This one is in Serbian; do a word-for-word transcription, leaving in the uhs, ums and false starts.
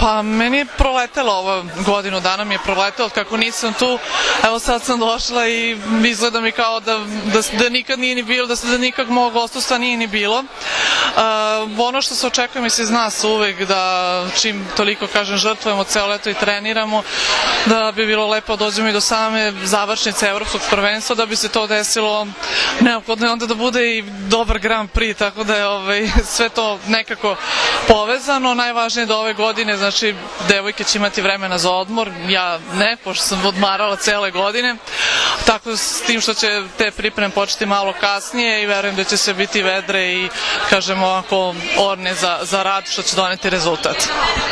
Pa meni je proletelo ovo, godinu dana mi je proletelo, kako nisam tu, evo sad sam došla i izgleda mi kao da, da, da nikad nije ni bilo, da se da nikad mog odsustva nije ni bilo. Uh, ono što se očekuje mi se iz nas uvek da čim toliko, kažem, žrtvujemo celo leto i treniramo, da bi bilo lepo dođemo i do same završnice evropskog prvenstva, da bi se to desilo, neophodno je onda da bude i dobar Grand Prix, tako da je ovaj, sve to nekako povezano. Najvažnije je da ove godine, znači, devojke će imati vremena za odmor, ja ne, pošto sam odmarala cele godine, tako s tim što će te pripreme početi malo kasnije i verujem da će se biti vedre i, kažemo, ovako orne za, za rad, što će doneti rezultat.